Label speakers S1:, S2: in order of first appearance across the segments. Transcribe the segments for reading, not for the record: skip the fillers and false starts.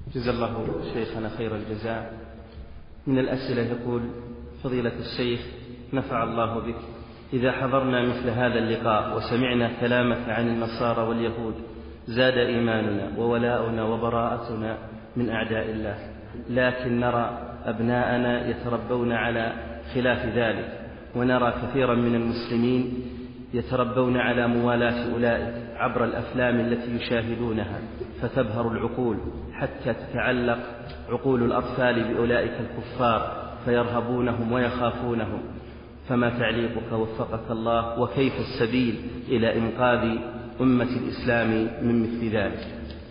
S1: جزا الله شيخنا خير الجزاء. من الأسئلة يقول: فضيلة الشيخ نفع الله بك، إذا حضرنا مثل هذا اللقاء وسمعنا كلامك عن النصارى واليهود زاد إيماننا وولاؤنا وبراءتنا من أعداء الله، لكن نرى أبناءنا يتربون على خلاف ذلك، ونرى كثيرا من المسلمين يتربون على موالاة أولئك عبر الأفلام التي يشاهدونها، فتبهر العقول حتى تتعلق عقول الأطفال بأولئك الكفار فيرهبونهم ويخافونهم، فما تعليقك وفقك الله، وكيف السبيل إلى إنقاذ أمة الإسلام من مثل ذلك؟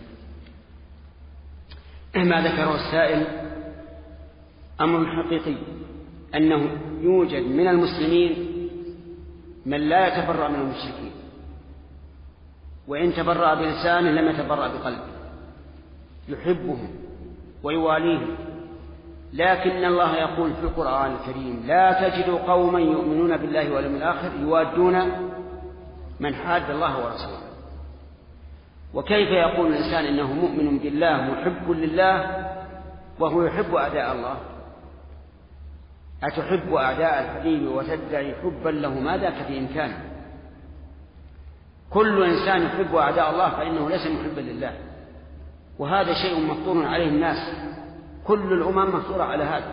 S2: ما ذكره السائل أمر حقيقي، أنه يوجد من المسلمين من لا يتبرأ من المشركين، وإن تبرأ بلسانه لم يتبرأ بقلبه، يحبهم ويواليهم. لكن الله يقول في القرآن الكريم: لا تجد قوما يؤمنون بالله واليوم الآخر يوادون من حاد الله ورسوله. وكيف يقول الإنسان إنه مؤمن بالله محب لله وهو يحب أعداء الله؟ أتحب أعداء الحبيب وتدعي حبا له؟ ما ذاك في إمكانه. كل إنسان يحب أعداء الله فإنه ليس محبا لله، وهذا شيء مفطور عليه الناس، كل الأمم مفطورة على هذا.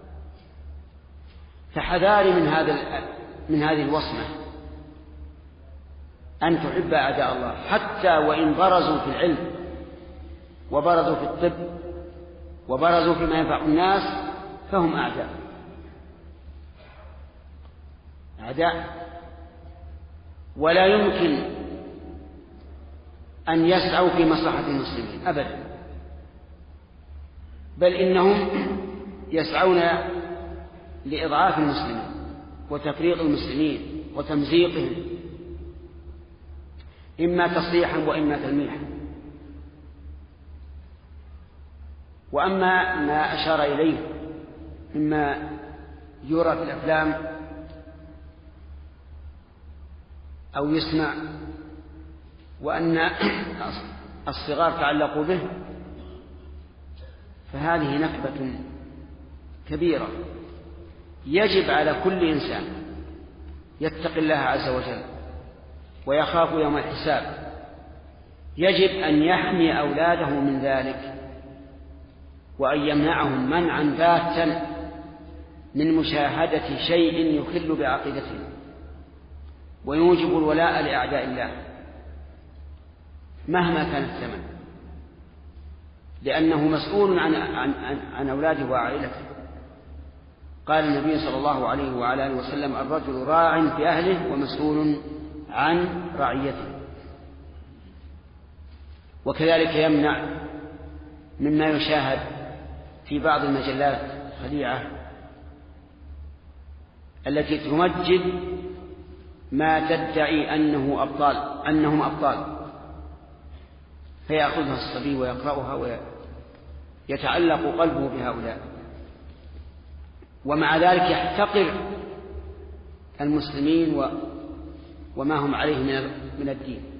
S2: فحذاري من هذه الوصمة، أن تحب أعداء الله حتى وإن برزوا في العلم وبرزوا في الطب وبرزوا فيما ينفع الناس، فهم أعداء ولا يمكن أن يسعوا في مصلحة المسلمين أبدا، بل إنهم يسعون لإضعاف المسلمين وتفريق المسلمين وتمزيقهم، إما تصريحا وإما تلميحا. وأما ما أشار إليه مما يرى في الأفلام أو يسمع وأن الصغار تعلقوا به، فهذه نكبة كبيرة. يجب على كل إنسان يتقي الله عز وجل ويخاف يوم الحساب، يجب أن يحمي أولاده من ذلك، وأن يمنعهم منعا باتا من مشاهدة شيء يخل بعقيدتهم ويوجب الولاء لأعداء الله مهما كان الثمن، لأنه مسؤول عن أولاده وعائلته. قال النبي صلى الله عليه وعلى آله وسلم: الرجل راع في أهله ومسؤول عن رعيته. وكذلك يمنع مما يشاهد في بعض المجلات الخليعة التي تمجد ما تدعي أنهم أبطال، فيأخذها الصبي ويقرأها ويتعلق قلبه بهؤلاء، ومع ذلك يحتقر المسلمين وما هم عليه من الدين.